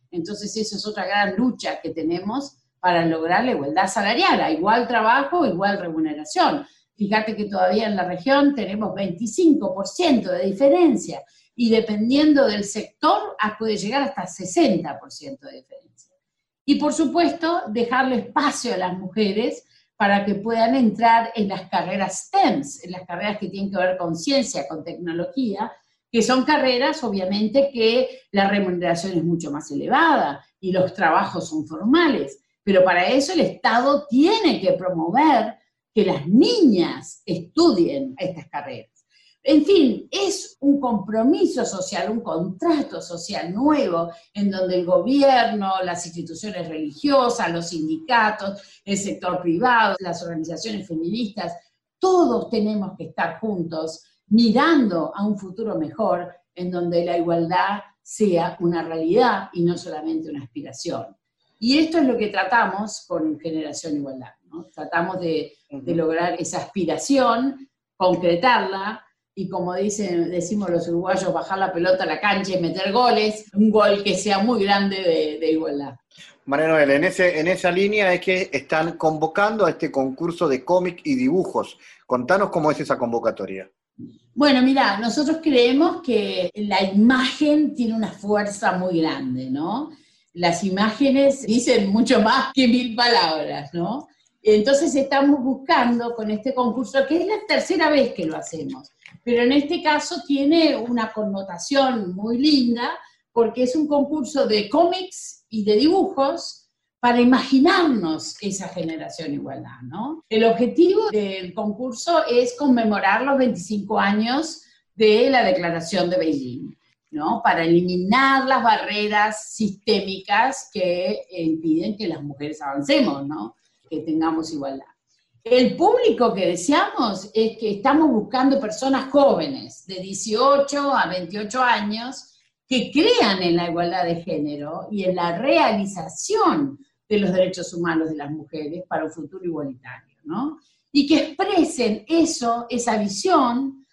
Entonces eso es otra gran lucha que tenemos para lograr la igualdad salarial, a igual trabajo, igual remuneración. Fíjate que todavía en la región tenemos veinticinco por ciento de diferencia, y dependiendo del sector puede llegar hasta sesenta por ciento de diferencia. Y por supuesto, dejarle espacio a las mujeres para que puedan entrar en las carreras STEM, en las carreras que tienen que ver con ciencia, con tecnología, que son carreras, obviamente, que la remuneración es mucho más elevada y los trabajos son formales. Pero para eso el Estado tiene que promover que las niñas estudien estas carreras. En fin, es un compromiso social, un contrato social nuevo, en donde el gobierno, las instituciones religiosas, los sindicatos, el sector privado, las organizaciones feministas, todos tenemos que estar juntos mirando a un futuro mejor, en donde la igualdad sea una realidad y no solamente una aspiración. Y esto es lo que tratamos con Generación Igualdad, ¿no? Tratamos de, de lograr esa aspiración, concretarla, y como dicen, decimos los uruguayos, bajar la pelota a la cancha y meter goles, un gol que sea muy grande de, de igualdad. María Noel, en, ese, en esa línea es que están convocando a este concurso de cómic y dibujos. Contanos cómo es esa convocatoria. Bueno, mira, nosotros creemos que la imagen tiene una fuerza muy grande, ¿no? Las imágenes dicen mucho más que mil palabras, ¿no? Entonces estamos buscando con este concurso, que es la tercera vez que lo hacemos, pero en este caso tiene una connotación muy linda, porque es un concurso de cómics y de dibujos para imaginarnos esa generación igualdad, ¿no? El objetivo del concurso es conmemorar los veinticinco años de la Declaración de Beijing, ¿no? Para eliminar las barreras sistémicas que impiden que las mujeres avancemos, ¿no? Que tengamos igualdad. El público que deseamos es que estamos buscando personas jóvenes, de dieciocho a veintiocho años, que crean en la igualdad de género y en la realización de los derechos humanos de las mujeres para un futuro igualitario, ¿no? Y que expresen eso, esa visión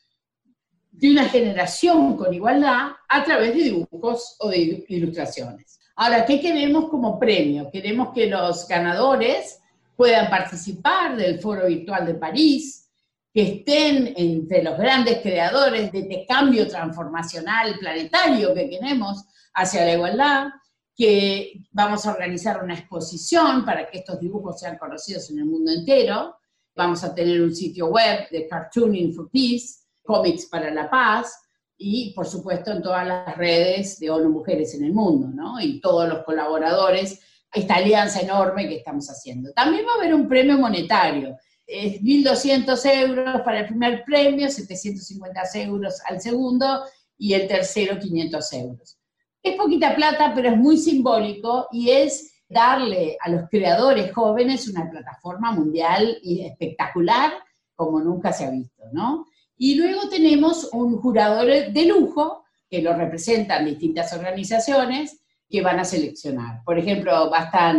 de una generación con igualdad a través de dibujos o de ilustraciones. Ahora, ¿qué queremos como premio? Queremos que los ganadores puedan participar del Foro Virtual de París, que estén entre los grandes creadores de este cambio transformacional planetario que queremos hacia la igualdad, que vamos a organizar una exposición para que estos dibujos sean conocidos en el mundo entero, vamos a tener un sitio web de Cartooning for Peace, cómics para la paz, y por supuesto en todas las redes de ONU Mujeres en el mundo, ¿no? Y todos los colaboradores, esta alianza enorme que estamos haciendo. También va a haber un premio monetario, es mil doscientos euros para el primer premio, setecientos cincuenta euros al segundo, y el tercero quinientos euros. Es poquita plata, pero es muy simbólico, y es darle a los creadores jóvenes una plataforma mundial y espectacular como nunca se ha visto, ¿no? Y luego tenemos un jurado de lujo, que lo representan distintas organizaciones, que van a seleccionar. Por ejemplo, va a estar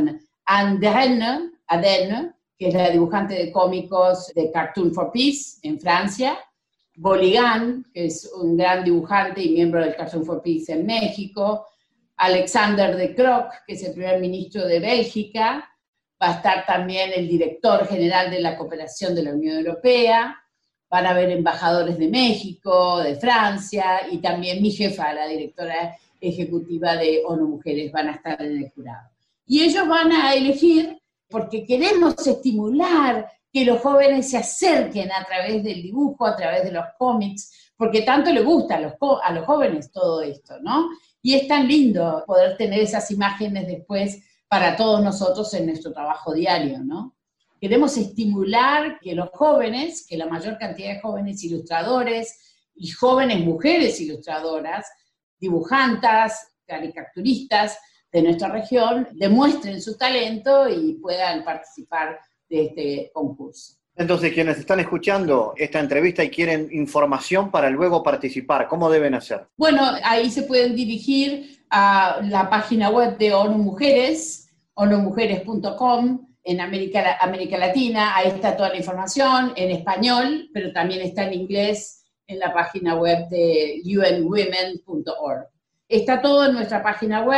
Anne Adenne, que es la dibujante de cómicos de Cartoon for Peace en Francia, Boligan, que es un gran dibujante y miembro del Cartoon for Peace en México, Alexander de Croo, que es el primer ministro de Bélgica, va a estar también el director general de la cooperación de la Unión Europea, van a haber embajadores de México, de Francia, y también mi jefa, la directora ejecutiva de ONU Mujeres, van a estar en el jurado. Y ellos van a elegir, porque queremos estimular que los jóvenes se acerquen a través del dibujo, a través de los cómics, porque tanto les gusta a los, a los jóvenes todo esto, ¿no? Y es tan lindo poder tener esas imágenes después para todos nosotros en nuestro trabajo diario, ¿no? Queremos estimular que los jóvenes, que la mayor cantidad de jóvenes ilustradores y jóvenes mujeres ilustradoras, dibujantas, caricaturistas de nuestra región, demuestren su talento y puedan participar de este concurso. Entonces, quienes están escuchando esta entrevista y quieren información para luego participar, ¿cómo deben hacer? Bueno, ahí se pueden dirigir a la página web de ONU Mujeres, onu mujeres punto com, en América, América Latina. Ahí está toda la información en español, pero también está en inglés en la página web de u n women punto org. Está todo en nuestra página web,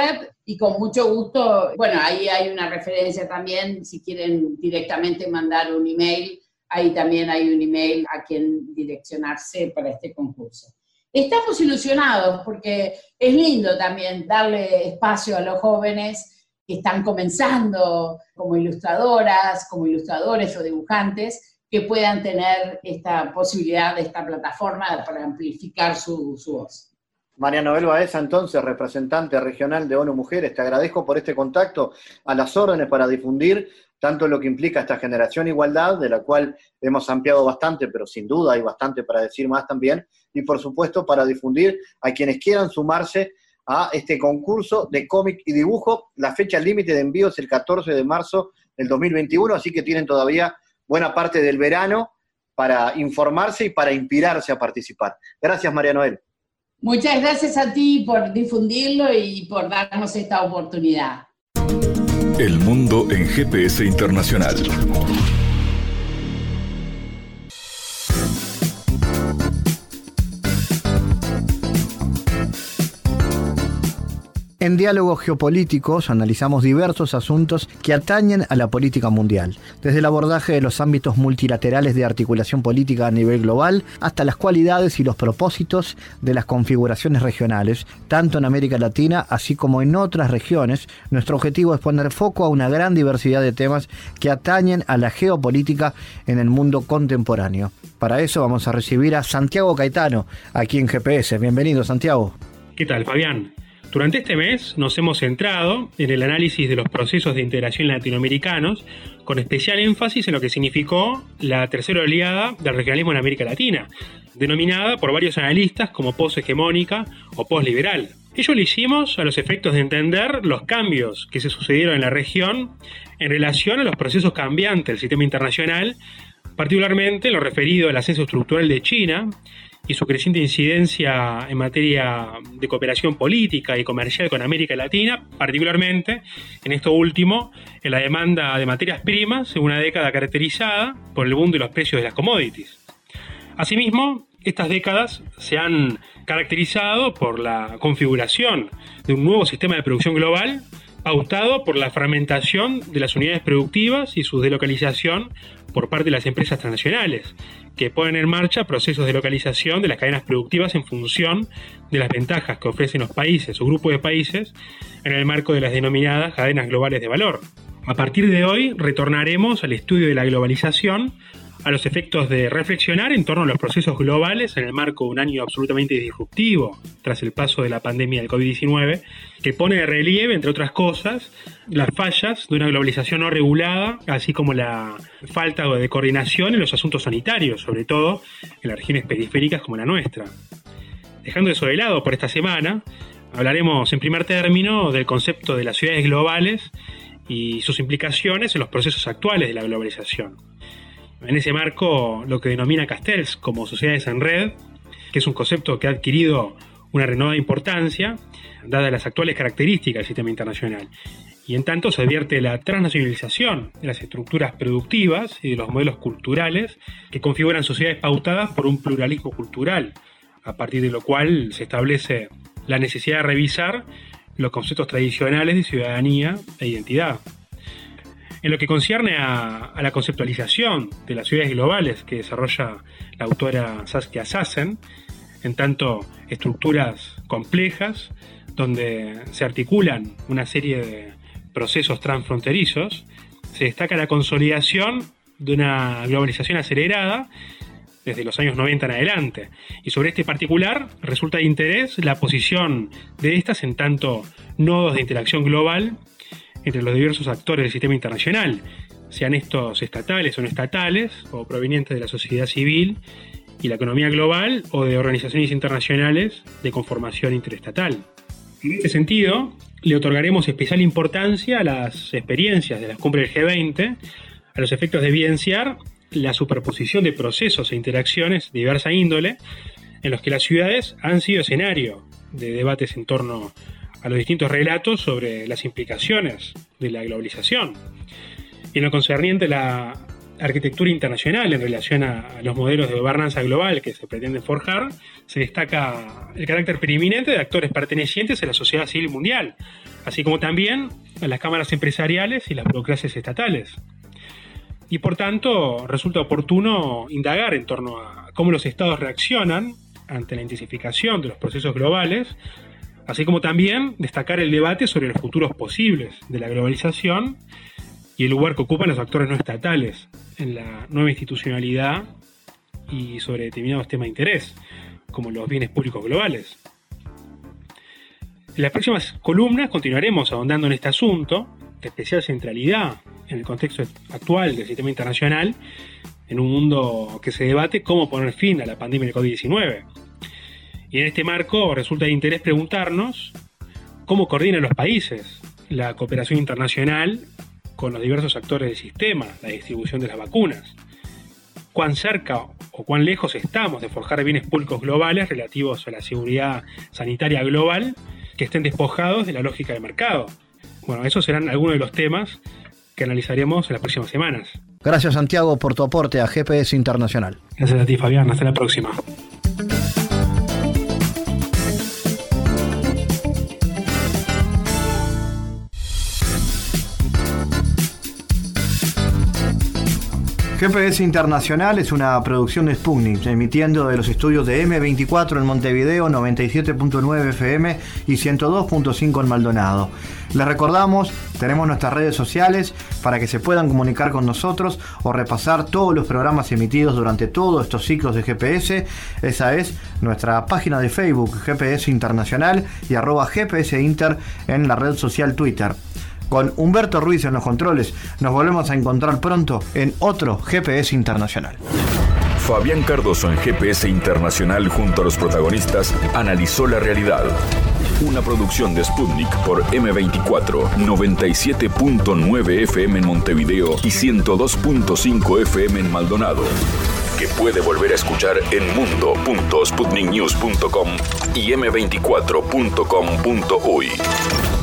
y con mucho gusto, bueno, ahí hay una referencia también, si quieren directamente mandar un email, ahí también hay un email a quien direccionarse para este concurso. Estamos ilusionados porque es lindo también darle espacio a los jóvenes que están comenzando como ilustradoras, como ilustradores o dibujantes, que puedan tener esta posibilidad de esta plataforma para amplificar su, su voz. María Noel Baeza, entonces, representante regional de ONU Mujeres, te agradezco por este contacto, a las órdenes para difundir tanto lo que implica esta generación igualdad, de la cual hemos ampliado bastante, pero sin duda hay bastante para decir más también, y por supuesto para difundir a quienes quieran sumarse a este concurso de cómic y dibujo. La fecha límite de envío es el catorce de marzo del dos mil veintiuno, así que tienen todavía buena parte del verano para informarse y para inspirarse a participar. Gracias, María Noel. Muchas gracias a ti por difundirlo y por darnos esta oportunidad. El mundo en G P S Internacional. En Diálogos Geopolíticos analizamos diversos asuntos que atañen a la política mundial, desde el abordaje de los ámbitos multilaterales de articulación política a nivel global hasta las cualidades y los propósitos de las configuraciones regionales, tanto en América Latina así como en otras regiones. Nuestro objetivo es poner foco a una gran diversidad de temas que atañen a la geopolítica en el mundo contemporáneo. Para eso vamos a recibir a Santiago Caetano, aquí en G P S. Bienvenido, Santiago. ¿Qué tal, Fabián? Durante este mes nos hemos centrado en el análisis de los procesos de integración latinoamericanos, con especial énfasis en lo que significó la tercera oleada del regionalismo en América Latina, denominada por varios analistas como poshegemónica o posliberal. Ello lo hicimos a los efectos de entender los cambios que se sucedieron en la región en relación a los procesos cambiantes del sistema internacional, particularmente en lo referido al ascenso estructural de China y su creciente incidencia en materia de cooperación política y comercial con América Latina, particularmente en esto último, en la demanda de materias primas en una década caracterizada por el boom de los precios de las commodities. Asimismo, estas décadas se han caracterizado por la configuración de un nuevo sistema de producción global, pautado por la fragmentación de las unidades productivas y su delocalización por parte de las empresas transnacionales, que ponen en marcha procesos de localización de las cadenas productivas en función de las ventajas que ofrecen los países o grupos de países en el marco de las denominadas cadenas globales de valor. A partir de hoy retornaremos al estudio de la globalización a los efectos de reflexionar en torno a los procesos globales en el marco de un año absolutamente disruptivo tras el paso de la pandemia del COVID diecinueve, que pone de relieve, entre otras cosas, las fallas de una globalización no regulada, así como la falta de coordinación en los asuntos sanitarios, sobre todo en las regiones periféricas como la nuestra. Dejando eso de lado por esta semana, hablaremos en primer término del concepto de las ciudades globales y sus implicaciones en los procesos actuales de la globalización. En ese marco, lo que denomina Castells como sociedades en red, que es un concepto que ha adquirido una renovada importancia, dadas las actuales características del sistema internacional. Y en tanto se advierte la transnacionalización de las estructuras productivas y de los modelos culturales que configuran sociedades pautadas por un pluralismo cultural, a partir de lo cual se establece la necesidad de revisar los conceptos tradicionales de ciudadanía e identidad. En lo que concierne a, a la conceptualización de las ciudades globales que desarrolla la autora Saskia Sassen, en tanto estructuras complejas donde se articulan una serie de procesos transfronterizos, se destaca la consolidación de una globalización acelerada desde los años noventa en adelante. Y sobre este particular resulta de interés la posición de estas en tanto nodos de interacción global entre los diversos actores del sistema internacional, sean estos estatales o no estatales, o provenientes de la sociedad civil y la economía global, o de organizaciones internacionales de conformación interestatal. En este sentido, le otorgaremos especial importancia a las experiencias de las cumbres del G veinte, a los efectos de evidenciar la superposición de procesos e interacciones de diversa índole, en los que las ciudades han sido escenario de debates en torno a los distintos relatos sobre las implicaciones de la globalización. Y en lo concerniente a la arquitectura internacional en relación a los modelos de gobernanza global que se pretenden forjar, se destaca el carácter preeminente de actores pertenecientes a la sociedad civil mundial, así como también a las cámaras empresariales y las burocracias estatales. Y por tanto, resulta oportuno indagar en torno a cómo los estados reaccionan ante la intensificación de los procesos globales, así como también destacar el debate sobre los futuros posibles de la globalización y el lugar que ocupan los actores no estatales en la nueva institucionalidad y sobre determinados temas de interés, como los bienes públicos globales. En las próximas columnas continuaremos ahondando en este asunto, de especial centralidad en el contexto actual del sistema internacional, en un mundo que se debate cómo poner fin a la pandemia del covid diecinueve. Y en este marco resulta de interés preguntarnos cómo coordinan los países la cooperación internacional con los diversos actores del sistema, la distribución de las vacunas. Cuán cerca o cuán lejos estamos de forjar bienes públicos globales relativos a la seguridad sanitaria global que estén despojados de la lógica de mercado. Bueno, esos serán algunos de los temas que analizaremos en las próximas semanas. Gracias, Santiago, por tu aporte a G P S Internacional. Gracias a ti, Fabián. Hasta la próxima. G P S Internacional es una producción de Sputnik, emitiendo de los estudios de eme veinticuatro en Montevideo, noventa y siete punto nueve F M y ciento dos punto cinco en Maldonado. Les recordamos, tenemos nuestras redes sociales para que se puedan comunicar con nosotros o repasar todos los programas emitidos durante todos estos ciclos de G P S. Esa es nuestra página de Facebook, G P S Internacional, y arroba G P S Inter en la red social Twitter. Con Humberto Ruiz en los controles, nos volvemos a encontrar pronto en otro G P S Internacional. Fabián Cardoso en G P S Internacional junto a los protagonistas analizó la realidad. Una producción de Sputnik por eme veinticuatro, noventa y siete punto nueve F M en Montevideo y ciento dos punto cinco F M en Maldonado. Que puede volver a escuchar en mundo punto sputnik news punto com y eme veinticuatro punto com punto uy.